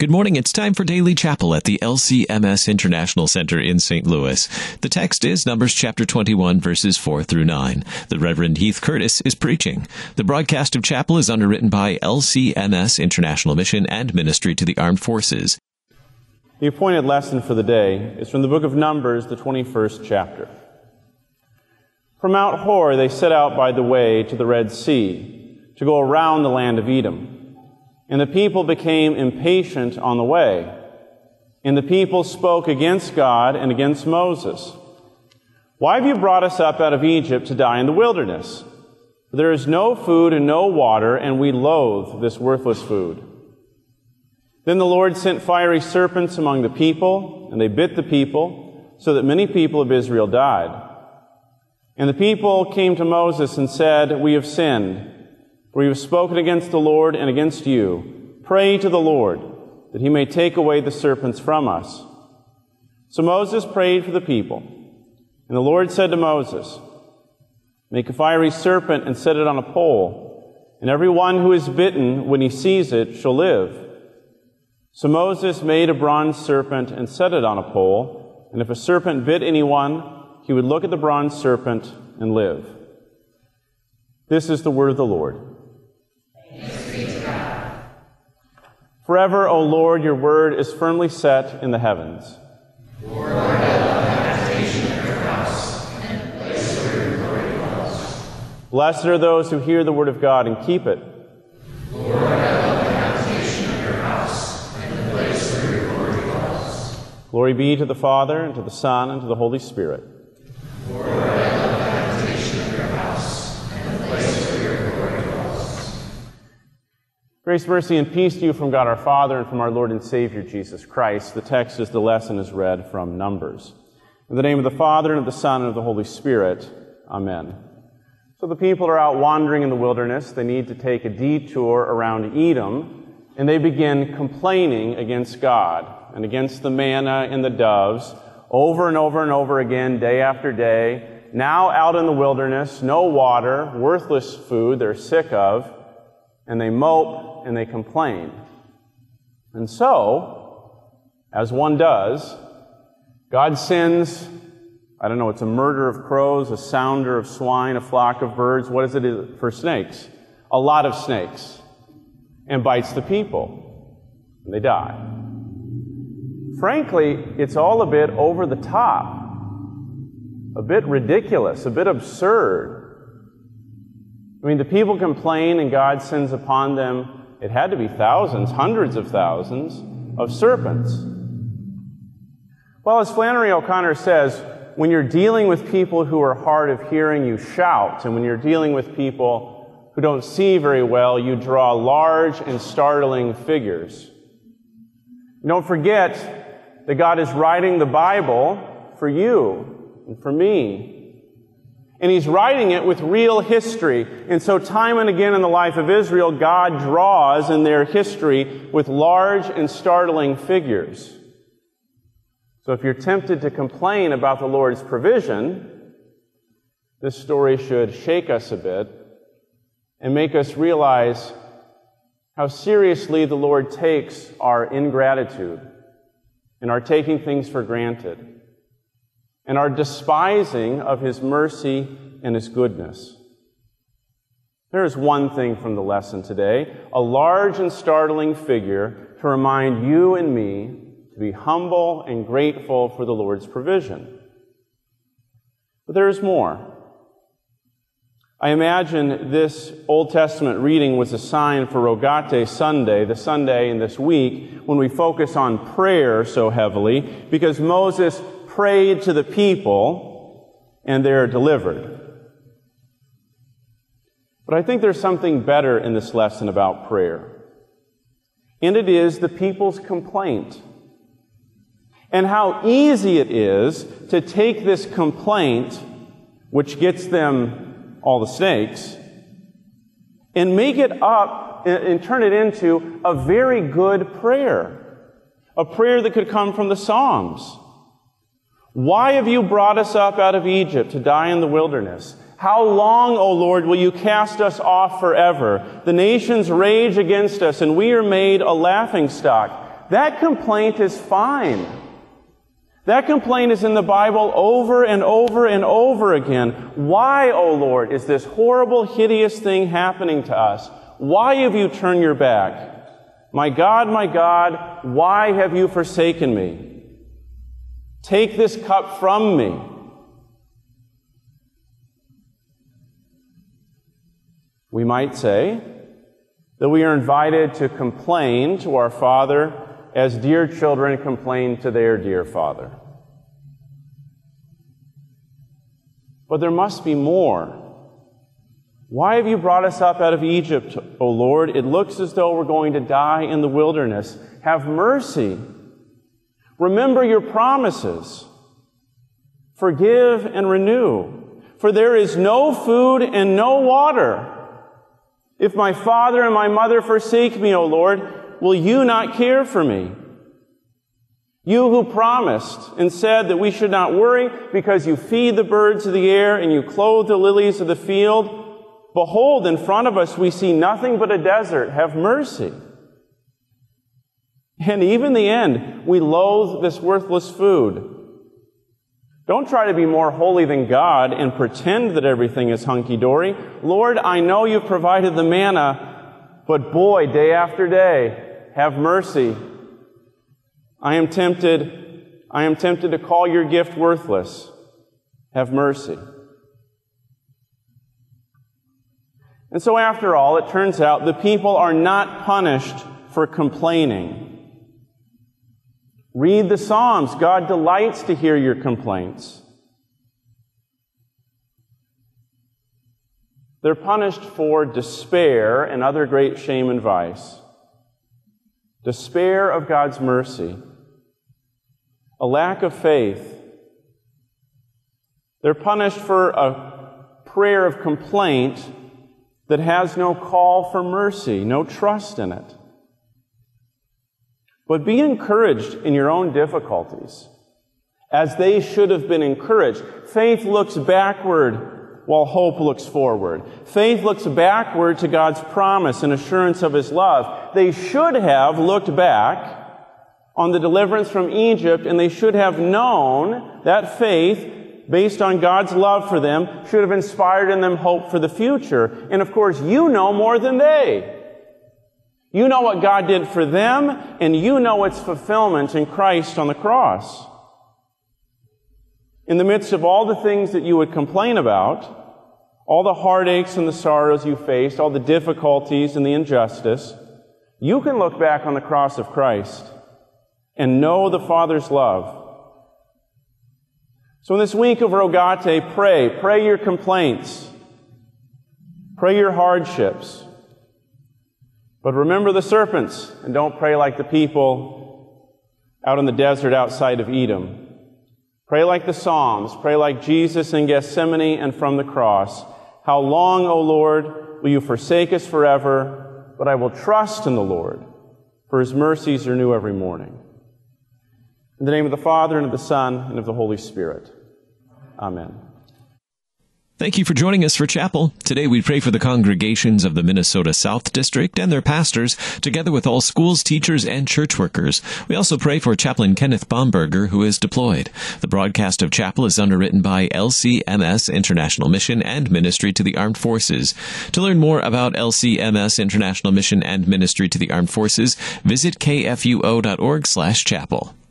Good morning. It's time for Daily Chapel at the LCMS International Center in St. Louis. The text is Numbers chapter 21, verses 4 through 9. The Reverend Heath Curtis is preaching. The broadcast of chapel is underwritten by LCMS International Mission and Ministry to the Armed Forces. The appointed lesson for the day is from the book of Numbers, the 21st chapter. From Mount Hor they set out by the way to the Red Sea, to go around the land of Edom. And the people became impatient on the way. And the people spoke against God and against Moses. "Why have you brought us up out of Egypt to die in the wilderness? For there is no food and no water, and we loathe this worthless food." Then the Lord sent fiery serpents among the people, and they bit the people, so that many people of Israel died. And the people came to Moses and said, "We have sinned. For we have spoken against the Lord and against you. Pray to the Lord, that he may take away the serpents from us." So Moses prayed for the people. And the Lord said to Moses, "Make a fiery serpent and set it on a pole, and every one who is bitten, when he sees it, shall live." So Moses made a bronze serpent and set it on a pole, and if a serpent bit anyone, he would look at the bronze serpent and live. This is the word of the Lord. Forever, O Lord, your word is firmly set in the heavens. Lord, I love the habitation of your house and the place where your glory dwells. Blessed are those who hear the word of God and keep it. Lord, I love the habitation of your house and the place where your glory dwells. Glory be to the Father, and to the Son, and to the Holy Spirit. Lord, I love the habitation of your house and the place where your glory dwells. Grace, mercy, and peace to you from God our Father and from our Lord and Savior Jesus Christ. The text as the lesson is read from Numbers. In the name of the Father, and of the Son, and of the Holy Spirit. Amen. So the people are out wandering in the wilderness. They need to take a detour around Edom, and they begin complaining against God and against the manna and the doves over and over and over again, day after day. Now out in the wilderness, no water, worthless food they're sick of, and they mope and they complain. And so, as one does, God sends, it's a murder of crows, a sounder of swine, a flock of birds. What is it for snakes? A lot of snakes. And bites the people. And they die. Frankly, it's all a bit over the top. A bit ridiculous, a bit absurd. The people complain and God sends upon them, it had to be thousands, hundreds of thousands of serpents. Well, as Flannery O'Connor says, when you're dealing with people who are hard of hearing, you shout. And when you're dealing with people who don't see very well, you draw large and startling figures. Don't forget that God is writing the Bible for you and for me. And He's writing it with real history. And so time and again in the life of Israel, God draws in their history with large and startling figures. So if you're tempted to complain about the Lord's provision, this story should shake us a bit and make us realize how seriously the Lord takes our ingratitude and our taking things for granted, and our despising of His mercy and His goodness. There is one thing from the lesson today, a large and startling figure to remind you and me to be humble and grateful for the Lord's provision. But there is more. I imagine this Old Testament reading was a sign for Rogate Sunday, the Sunday in this week when we focus on prayer so heavily, because Moses prayed to the people and they're delivered. But I think there's something better in this lesson about prayer. And it is the people's complaint. And how easy it is to take this complaint, which gets them all the snakes, and make it up and turn it into a very good prayer. A prayer that could come from the Psalms. "Why have you brought us up out of Egypt to die in the wilderness? How long, O Lord, will you cast us off forever? The nations rage against us, and we are made a laughingstock. That complaint is fine. That complaint is in the Bible over and over and over again. Why, O Lord, is this horrible, hideous thing happening to us? Why have you turned your back? My God, why have you forsaken me? Take this cup from me. We might say that we are invited to complain to our Father as dear children complain to their dear Father. But there must be more. Why have you brought us up out of Egypt, O Lord? It looks as though we're going to die in the wilderness. Have mercy. Remember your promises. Forgive and renew. For there is no food and no water. If my father and my mother forsake me, O Lord, will you not care for me? You who promised and said that we should not worry because you feed the birds of the air and you clothe the lilies of the field, behold, in front of us we see nothing but a desert. Have mercy. And even in the end, we loathe this worthless food. Don't try to be more holy than God and pretend that everything is hunky-dory. Lord, I know you've provided the manna, but boy, day after day, have mercy. I am tempted to call your gift worthless. Have mercy. And so after all, it turns out the people are not punished for complaining. Read the Psalms. God delights to hear your complaints. They're punished for despair and other great shame and vice. Despair of God's mercy. A lack of faith. They're punished for a prayer of complaint that has no call for mercy, no trust in it. But be encouraged in your own difficulties, as they should have been encouraged. Faith looks backward while hope looks forward. Faith looks backward to God's promise and assurance of His love. They should have looked back on the deliverance from Egypt, and they should have known that faith, based on God's love for them, should have inspired in them hope for the future. And of course, you know more than they. You know what God did for them, and you know its fulfillment in Christ on the cross. In the midst of all the things that you would complain about, all the heartaches and the sorrows you faced, all the difficulties and the injustice, you can look back on the cross of Christ and know the Father's love. So in this week of Rogate, pray your complaints, pray your hardships. But remember the serpents, and don't pray like the people out in the desert outside of Edom. Pray like the Psalms. Pray like Jesus in Gethsemane and from the cross. How long, O Lord, will you forsake us forever? But I will trust in the Lord, for His mercies are new every morning. In the name of the Father, and of the Son, and of the Holy Spirit. Amen. Thank you for joining us for Chapel. Today we pray for the congregations of the Minnesota South District and their pastors, together with all schools, teachers, and church workers. We also pray for Chaplain Kenneth Bomberger, who is deployed. The broadcast of Chapel is underwritten by LCMS International Mission and Ministry to the Armed Forces. To learn more about LCMS International Mission and Ministry to the Armed Forces, visit kfuo.org/chapel.